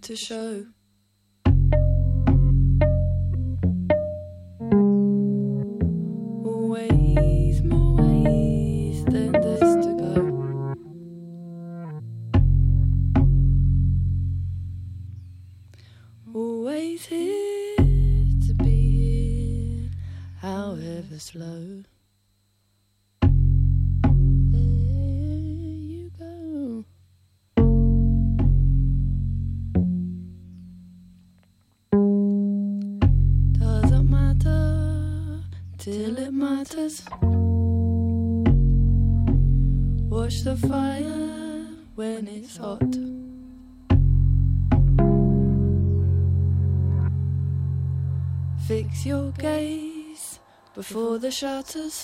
to show. Always more ways than there's to go. Always here to be here, however slow. Till it matters. Watch the fire when it's hot. Fix your gaze before the shutters.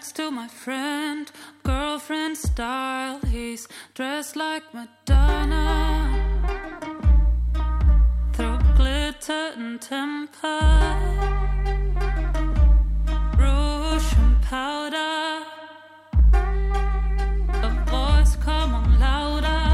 next to my friend, girlfriend style. He's dressed like Madonna, through glitter and temper, rouge and powder. A voice come on louder.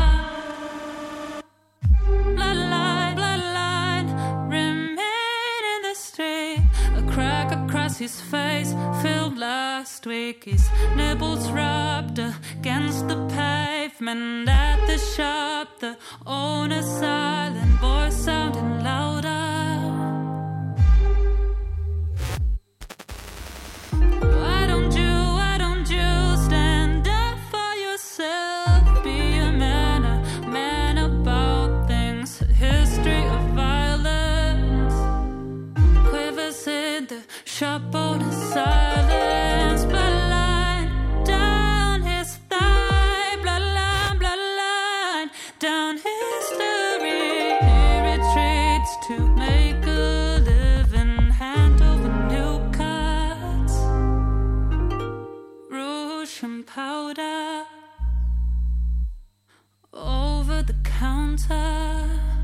Bloodline, remain in the street. A crack across his face, filmed last week. His nipples rubbed against the pavement at the shop. The owner's silent voice sounding louder. Why don't you stand up for yourself? Be a man about things. History of violence quivers in the sharp owner's silence. Bloodline down his thigh, bloodline down history. He retreats to make a living, hand over new cuts, rouge and powder over the counter.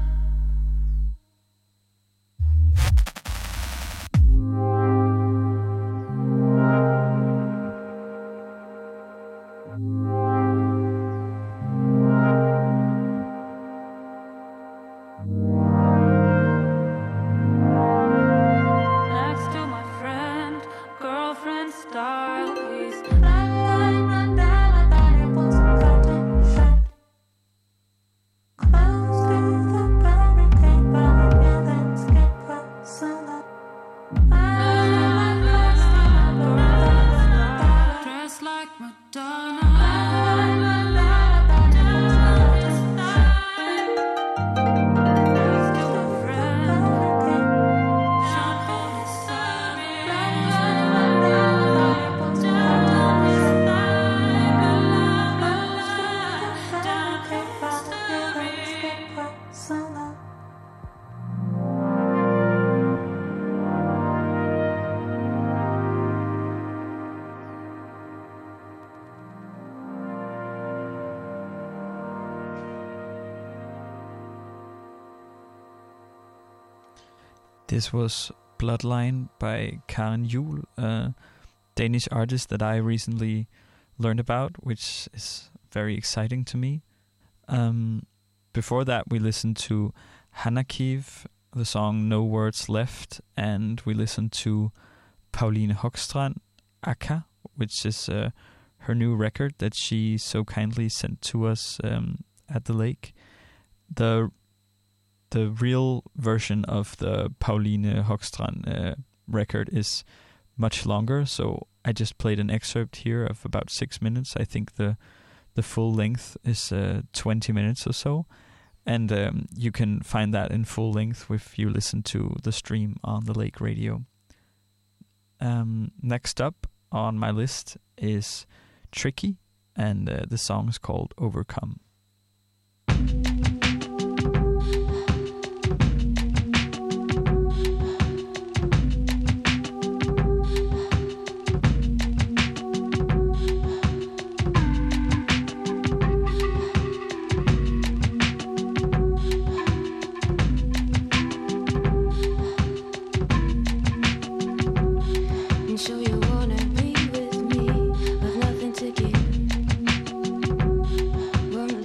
Next to my friend, girlfriend style. He's dressed like Madonna. Next to my friend, Sean Holy sorry. This was Bloodline by Karen Juhl, a Danish artist that I recently learned about, which is very exciting to me. Before that, we listened to Hannakiv, the song No Words Left, and we listened to Pauline Hogstrand, Akka, which is her new record that she so kindly sent to us at the lake. The real version of the Pauline Hogstrand record is much longer, so I just played an excerpt here of about 6 minutes. I think the full length is 20 minutes or so, and you can find that in full length if you listen to the stream on the Lake Radio. Next up on my list is Tricky, and the song is called Overcome. So you wanna be with me, with nothing to give. Won't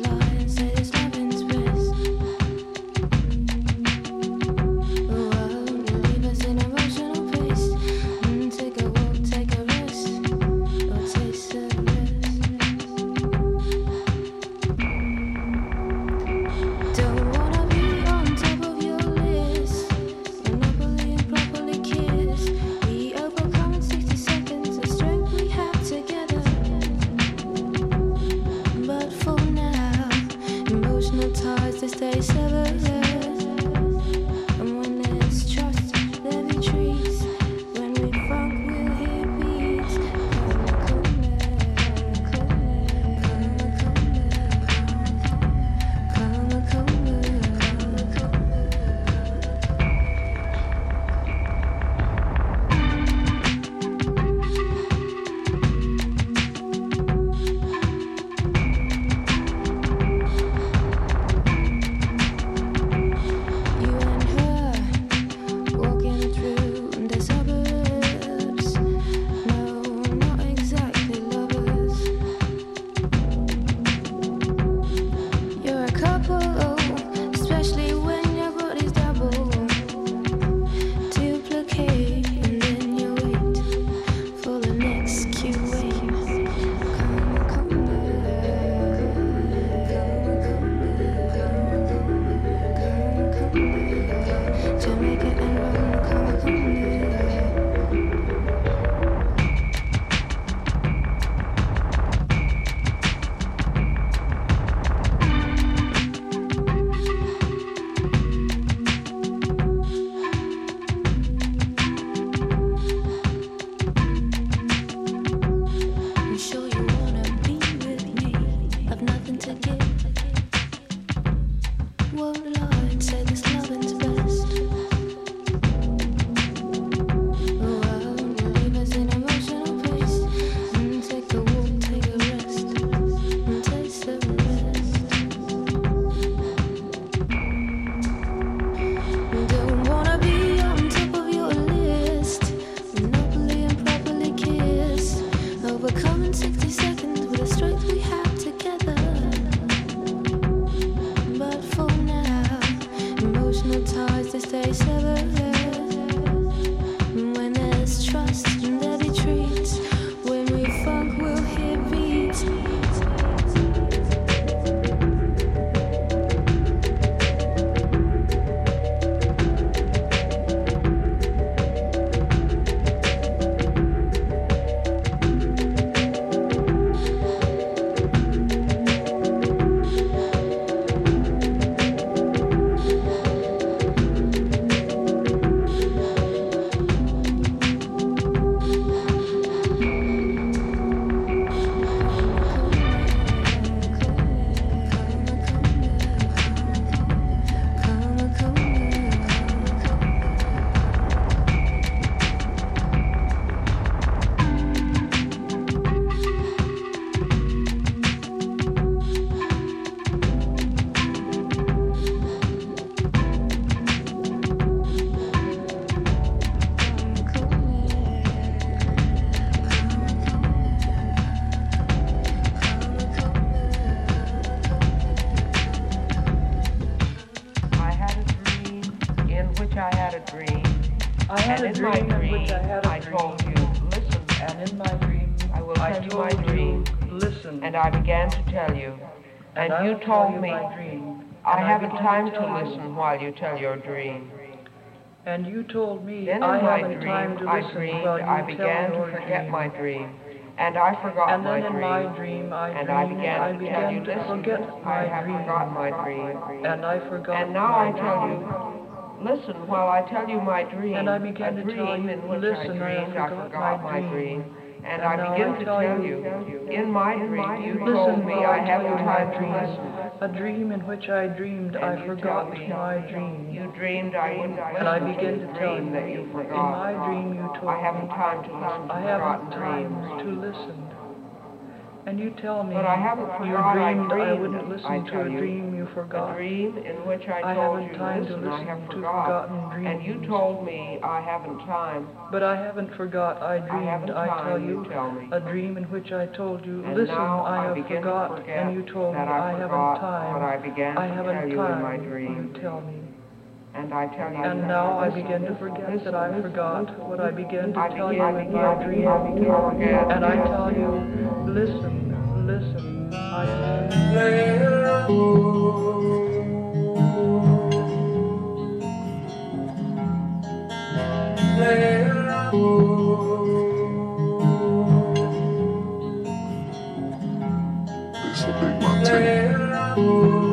overcome in 60 seconds with the strength we have together. But for now, emotional ties, they stay severed. When there's trust and there be treats, when we funk, we'll hear beats. You told me, I haven't time to listen while you tell your dream. And you told me, then I in my haven't time to I listen dreamed, while you I began tell to your forget dream. my dream, and I forgot my And then dream. in my dream, I began dreamed, to tell you, to listen, forget I my have dream. forgotten my dream. And I forgot And now my I tell dream. you, listen while I tell you my dream. And I began a to tell dream you, in which listen, I dreamed, I forgot my dream. And I now begin I to tell tell you, you, in my dream, you listen told me while I I haven't tell you time my to dream. listen. A dream in which I dreamed, And I you forgot tell me, my dream. You dreamed I wouldn't listen And I to began the to tell dream you, that you in forgot. my dream you told I haven't me, time to listen to I haven't forgotten time dreams. to listen. And you tell me, But I haven't you forgot I dreamed I dreamed, wouldn't I listen to tell a you. dream you forgot. A dream in which I I told haven't you, time to listen, I listen have to forgot. forgotten And you dreams. told me I haven't time. But I haven't forgot I dreamed, haven't I tell time, you, you tell me. a dream in which I told you, And listen, now I have begin to forgot, forget and you told me that I forgot haven't time. what I began I to haven't tell you time, in my dream. you tell me. And I tell you, And now I listen, begin to forget listen, that I listen, forgot listen. what I began to I tell you begin in my to dream. forget. And I tell you, listen, listen, I This'll be my take.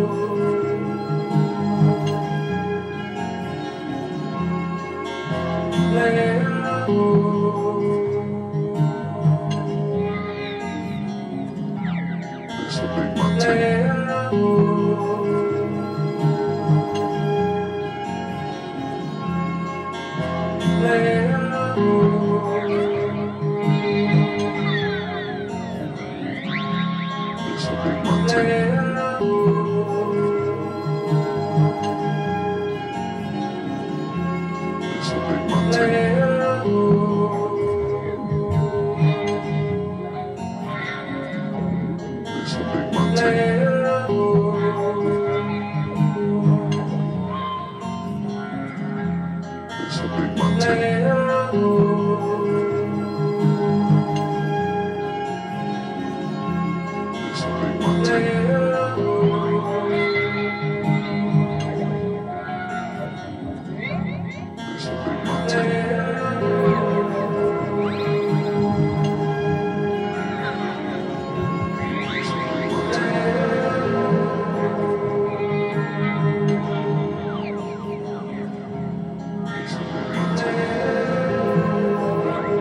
This'll be my take. This'll be my take. This'll be my take. This'll be my take. This'll be my take. This'll be my take. This'll be my take.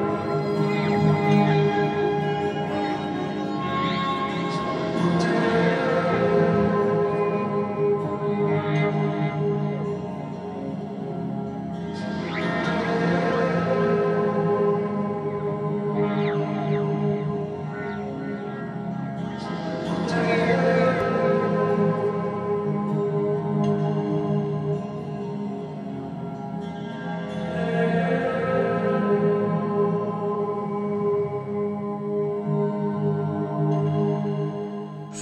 This'll be my take.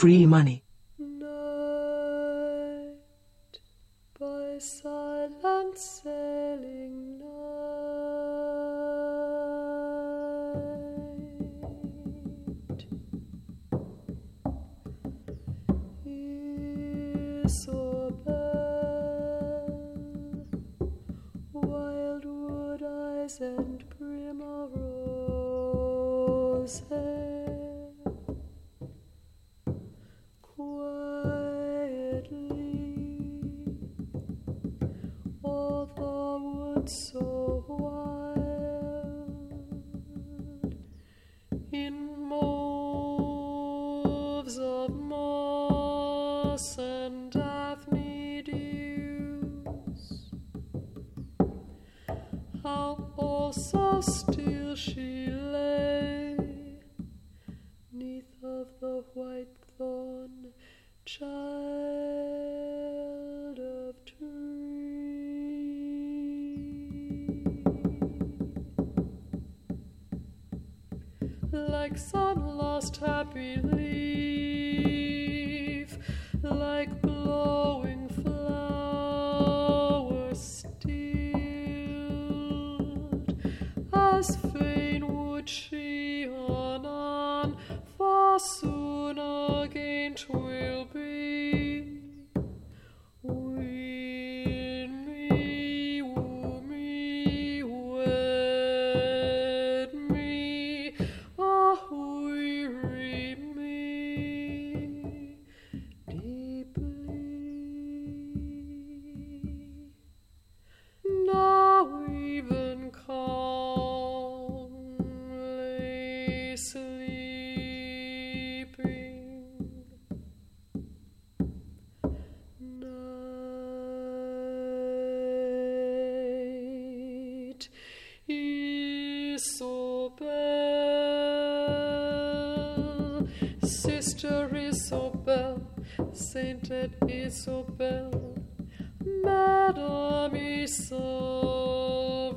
free money. Night by silent sailing night Isabel, wildwood eyes and primrose hair, quietly all the woods so wild, in moves of moss and daphne dews, how all so still she lay, 'neath of the white thorn, child of tree. Like some lost happy leaf, like blowing flower stilled, as fain would she on, for soon again 'twill be. Win me, woo me, wed me, weary me deeply. Now even calmly sleeping, night Isobel, Sister Isobel, Sainted Isobel, Madame Isobel,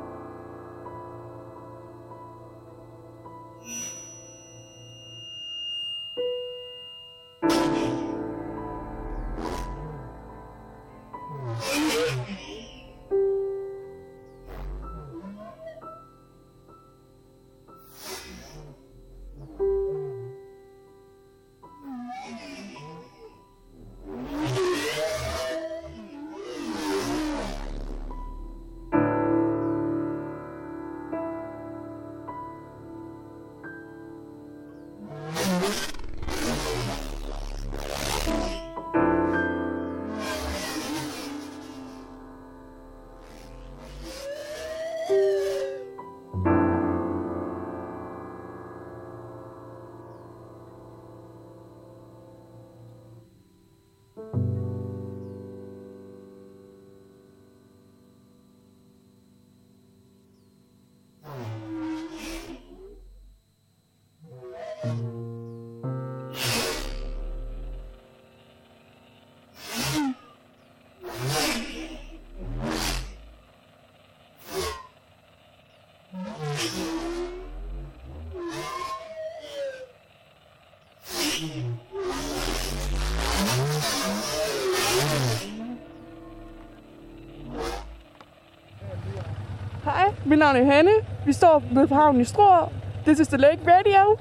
Hej, mit navn er Hanne. Vi står nede på havnen i Struer. This is the Lake Radio.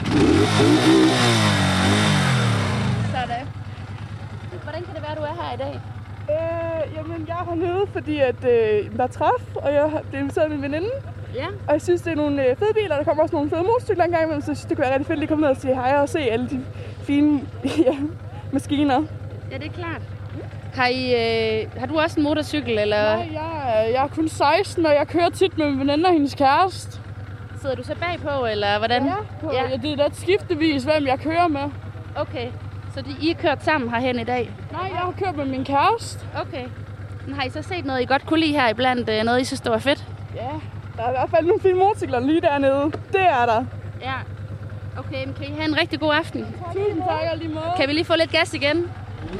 Sådan. Hvordan kan det være, du er her i dag? Jamen, jeg er hernede, fordi at, der er træf, og jeg har inviteret min veninde. Ja. Og jeg synes, det er nogle fede biler. Der kommer også nogle fede motorcykler en gang imellem, så jeg synes, det kunne være rigtig fedt at komme ned og sige hej og se alle de fine maskiner. Ja, det er klart. Har du også en motorcykel, eller? Nej, jeg er kun 16, og jeg kører tit med min veninde og hendes kæreste. Sidder du så bagpå, eller hvordan? Ja, det er da et skiftevis, hvem jeg kører med. Okay, så I er kørt sammen herhen i dag? Nej, jeg har kørt med min kæreste. Okay. Men har I så set noget, I godt kunne lide her iblandt? Noget, I synes, det var fedt? Ja, der er i hvert fald nogle fine motorcykler lige dernede. Det er der. Ja. Okay, men kan I have en rigtig god aften? Tusind tak, og lige måde. Kan vi lige få lidt gas igen?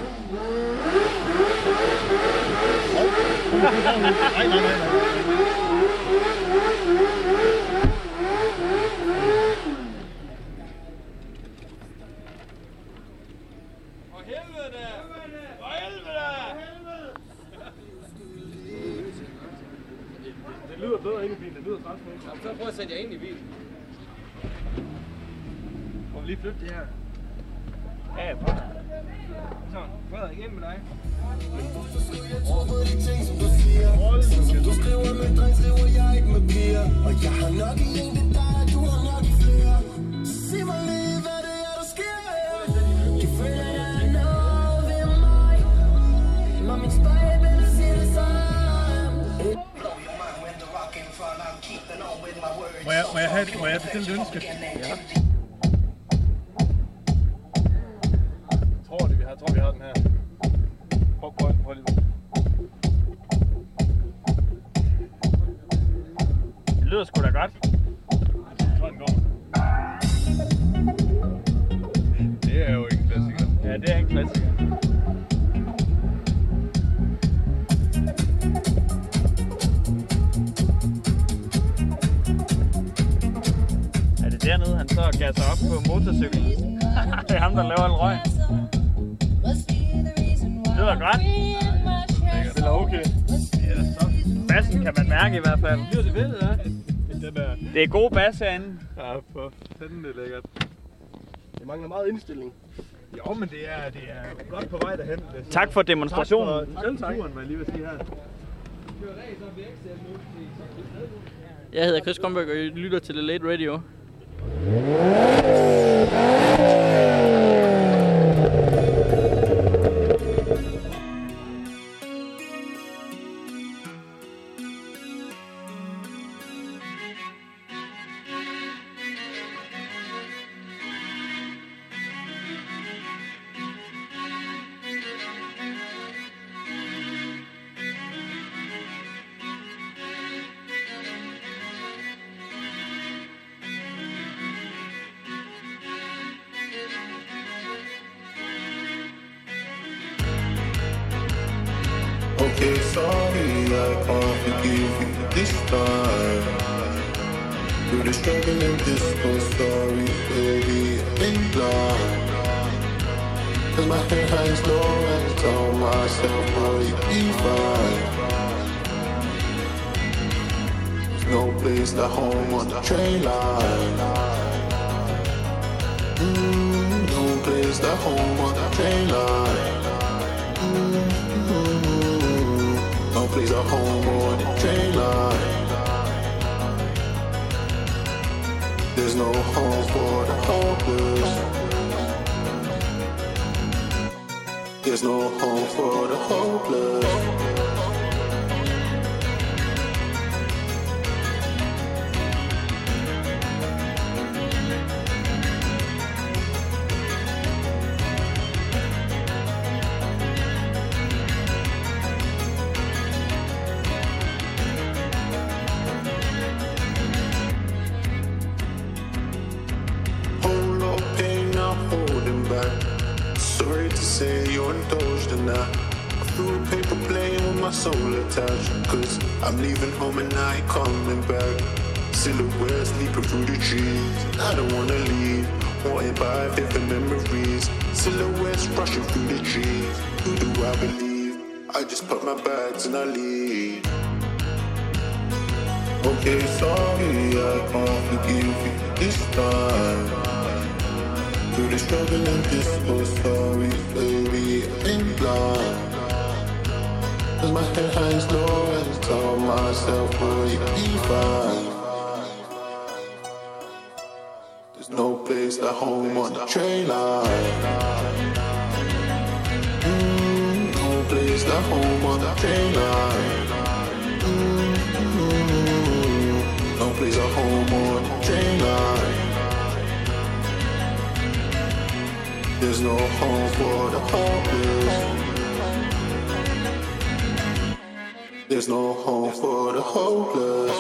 Det lyder bedre inde i bilen, det lyder faktisk. Så prøv at sætte jer ind i bilen. Må vi lige flytte det her? Ja, prøv. Sådan, Frederik, ind med dig. Du skriver med dreng, skriver jeg ikke med piger. Og jeg har nok i en, det dig, du har nok i flere. Sig mig lige, hvad det er, der sker her. De føler, der er noget ved mig. Når min spejlbillede siger det samme. Må jeg bestille et ønske? Ja. Jeg tror, vi har den her. Prøv lige. Det lyder sgu da godt. Jeg tror, den går. Det er jo ikke en klassiker. Ja, det er en klassiker. Er det dernede, han så gasser op på motorcyklen? Det er ham, der laver en røg. Det var godt. Det er okay. Bassen kan man mærke i hvert fald. Det ved jeg. Det er god bass herinde. Ja, for fanden det er lækkert. Det mangler meget indstilling. Jo, men det er godt på vej derhen. Tak for demonstrationen. Tak for turen, hvad jeg lige vil sige her. Jeg hedder Chris Grønberg, og I lytter til The Late Radio. Okay, sorry, I can't forgive you this time. Through the struggle and this whole story, baby, I've been blind. Cause my head hangs low and I tell myself, oh, you'll be fine. There's no place like home on the train line. No place like home on the train line. No place at home on the train line. There's no home for the hopeless. There's no home for the hopeless. Say you're indulged in that. I threw a paper plane with my soul attached. Cause I'm leaving home and I ain't coming back. Silhouettes leaping through the trees. I don't wanna leave, haunted by vivid memories. Silhouettes rushing through the trees. Who do I believe? I just pack my bags and I leave. Okay, sorry, I can't forgive you this time. Through the struggle and this, oh sorry, baby, I've been blind. Cause my head hangs low and tell myself, will you be fine? There's no place like home on the train line. No place like home on the train line. No place like home on the train line. There's no home for the hopeless. There's no home for the hopeless.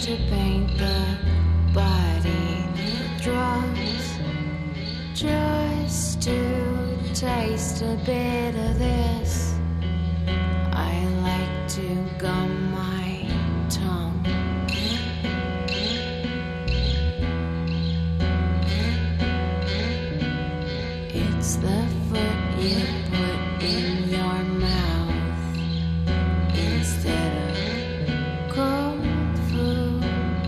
to paint the body, drugs just to taste a bit of this. I like to gum my tongue. It's the foot you put in your mouth instead of cold food.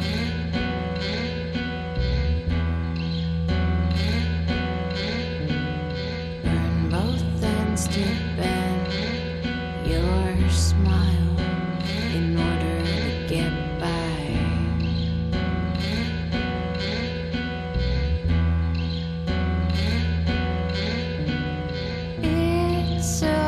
Burn both ends to bend your smile in order to get by. It's so